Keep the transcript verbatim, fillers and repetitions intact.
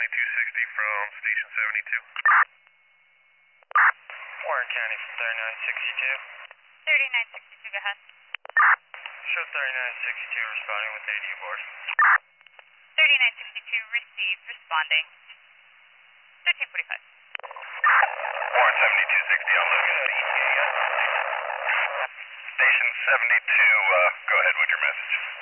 seventy-two sixty from Station seventy-two. Warren County from thirty-nine sixty-two. thirty-nine sixty-two, go ahead. Show thirty-nine sixty-two responding with A D aboard. thirty-nine sixty-two received, responding. thirteen forty-five. Warren seventy-two sixty, I'm looking at E T A. Station seventy-two, uh, go ahead with your message.